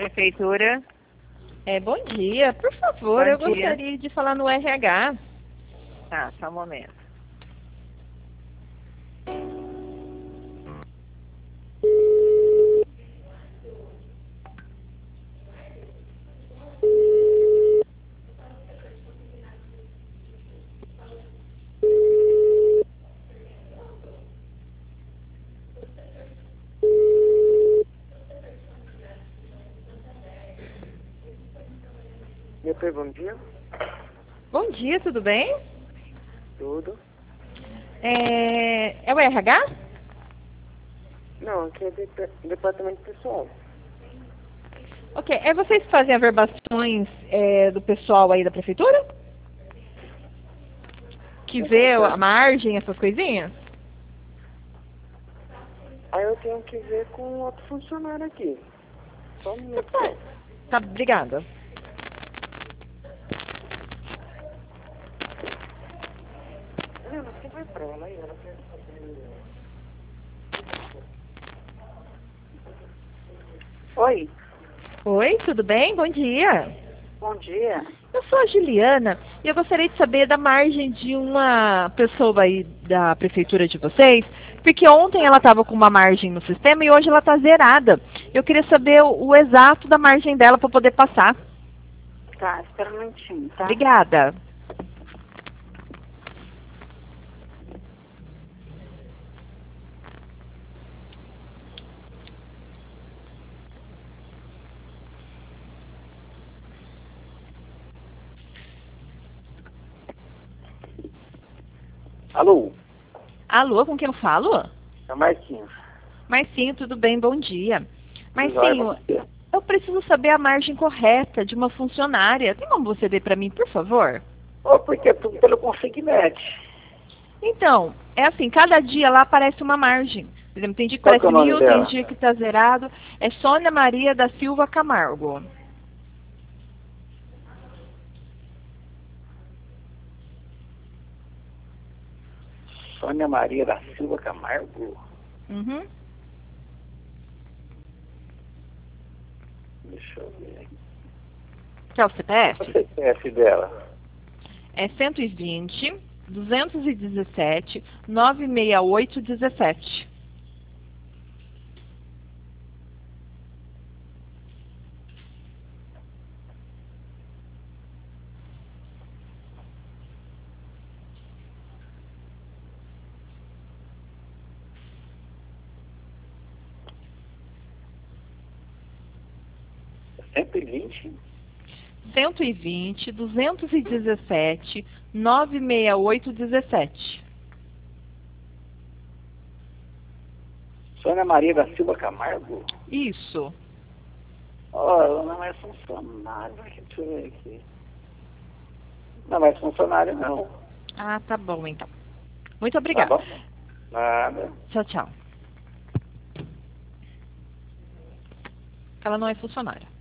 prefeitura. Bom dia. Por favor, Bom eu dia. gostaria de falar no RH. Tá, só um momento. Bom dia. Bom dia, tudo bem? Tudo? É o RH? Não, aqui é departamento pessoal. Ok. Vocês fazem averbações do pessoal aí da prefeitura? Que vê a margem, essas coisinhas? Aí eu tenho que ver com outro funcionário aqui. Só um minuto. Tá, obrigada. Não, você vai pra ela aí, ela quer saber. Oi, Oi, tudo bem? Bom dia. bom dia. Eu sou a Juliana e eu gostaria de saber da margem de uma pessoa aí da prefeitura de vocês, porque ontem ela estava com uma margem no sistema e hoje ela está zerada. Eu queria saber o exato da margem dela para poder passar. Tá, espera um minutinho, tá? Obrigada. Alô, Alô, com quem eu falo? é o Marquinhos. Marcinho, tudo bem? Bom dia. Tudo jóia, Marcinho, bom dia. eu preciso saber a margem correta de uma funcionária. Tem como você ver para mim, por favor? Ou porque é tudo pelo consignete. Então, é assim, cada dia lá aparece uma margem. Por exemplo, tem dia que Qual que é parece o nome 1.000, tem dela? dia que está zerado. É Sônia Maria da Silva Camargo. Sônia Maria da Silva Camargo. Uhum. Deixa eu ver aqui. Que é o CPF? Qual é o CPF dela? É 120 217 968 17. É 120? 120 217 968 17. Sônia Maria da Silva Camargo? Isso. Ó, ela não é funcionário. Deixa eu ver aqui. Não é funcionário, não. Ah, tá bom então. Muito Tá obrigada. bom? Nada. Tchau, tchau. Ela não é funcionária.